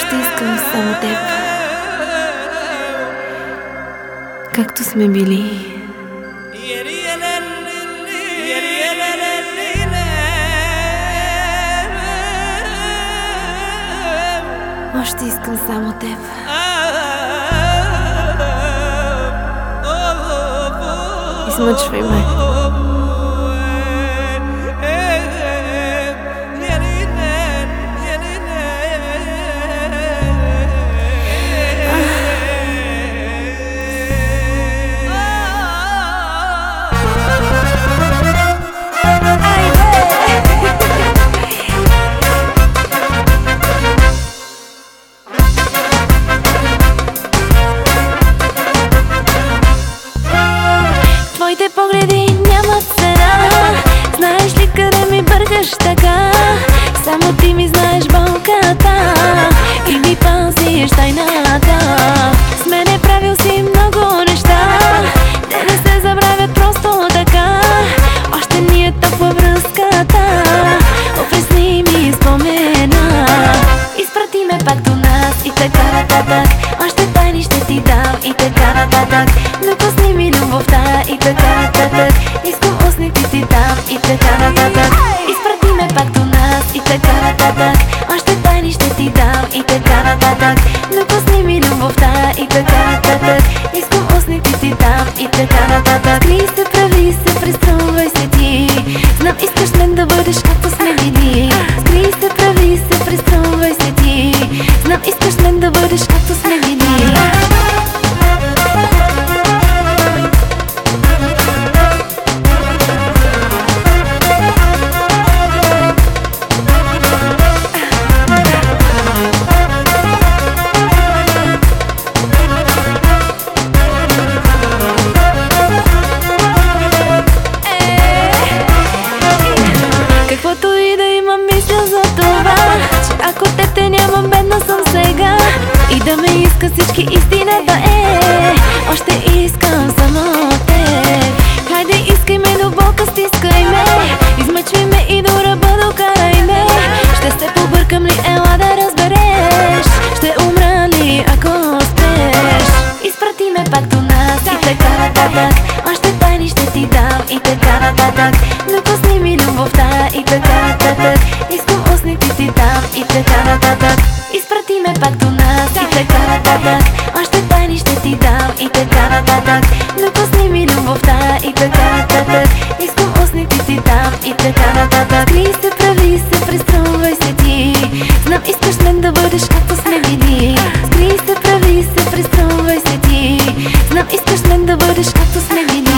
Още искам само теб, както сме били. Още искам само теб. Измъчвай ме. Твоите погледи нямат цена. Знаеш ли къде ми бъркаш така? Само ти ми знаеш болката и ми пазиш тайната. С мене правил си много неща, те не се забравят просто така. Още ни е топла връзката, опресни ми спомена. Изпрати ме пак до нас и така нататък. Още тайни ще ти дам и така нататък. Докосни ми любовта и така нататък. Искам устните ти дам и така нататък. Изпрати ме пак до нас и така нататък. Още тайни ще ти дам и така нататък. Докосни ми любовта и така нататък. Искам устните ти дам и така нататък. Скри се, прави се, преструвай се ти. Знам искаш мен да бъдеш както сме били. Скри се, прави се, преструвай се ти. Знам искаш мен да бъдеш както сме били. Каквото и да имам, мисля за това, че ако те нямам, бедна съм сега. И да ме иска всички, истината е, още искам само теб. Хайде искай ме до болка, стискай ме, измъчвай ме и до ръба докарай ме. Ще се побъркам ли, ела да разбереш, ще умра ли ако спреш. Изпрати ме пак до нас и така нататък. Още тайни ще ти дам и така нататък. Докосни ми любовта и така нататък. Искам устните ти дам и така нататък. Изпрати ме пак до нас и така нататък. Още тайни ще ти дам и така нататък. Докосни ми любовта и така нататък. Искам устните ти дам и така нататък. Скри се, прави се, преструвай се ти. Знам искаш мен да бъдеш както сме били. Скри се, прави се, преструвай се ти. Знам искаш мен да бъдеш както сме били.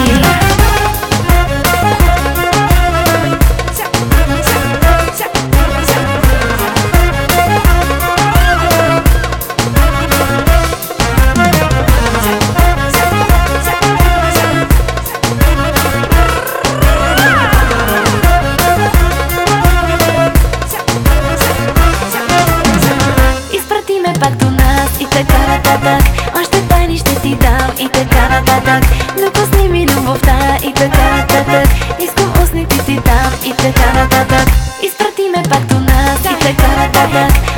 Пак до нас и така нататък. Още тайни ще ти дам и така нататък. Докосни ми любовта и така нататък. Искам устните ти дам и така нататък. Изпрати ме пак до нас и така нататък.